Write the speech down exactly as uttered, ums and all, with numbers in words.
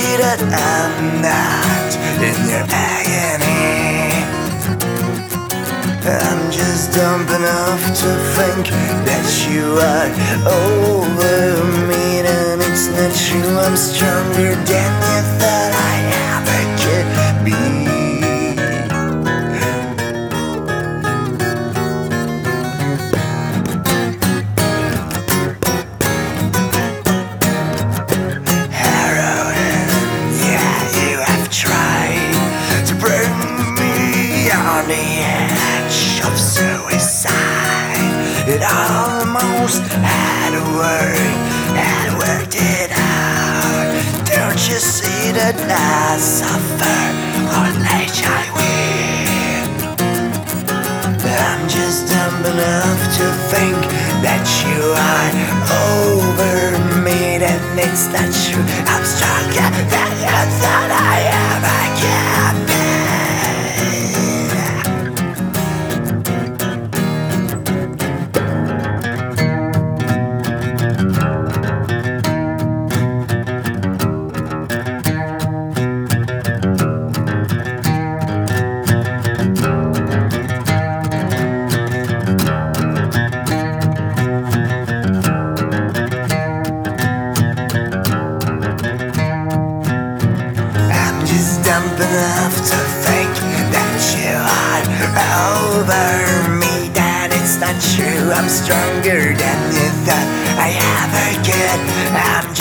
see that I'm not in your agony. I'm just dumb enough to think that you are over me, and it's not true. I'm stronger than you thought I ever could be. On the edge of suicide, it almost had worked, had worked it out. Don't you see that I suffer on H I V? I'm just dumb enough to think that you are over me, and it's not true. I'm stronger than you thought I ever could be. Dumb enough to think that you are over me, that it's not true. I'm stronger than you thought I ever could. I'm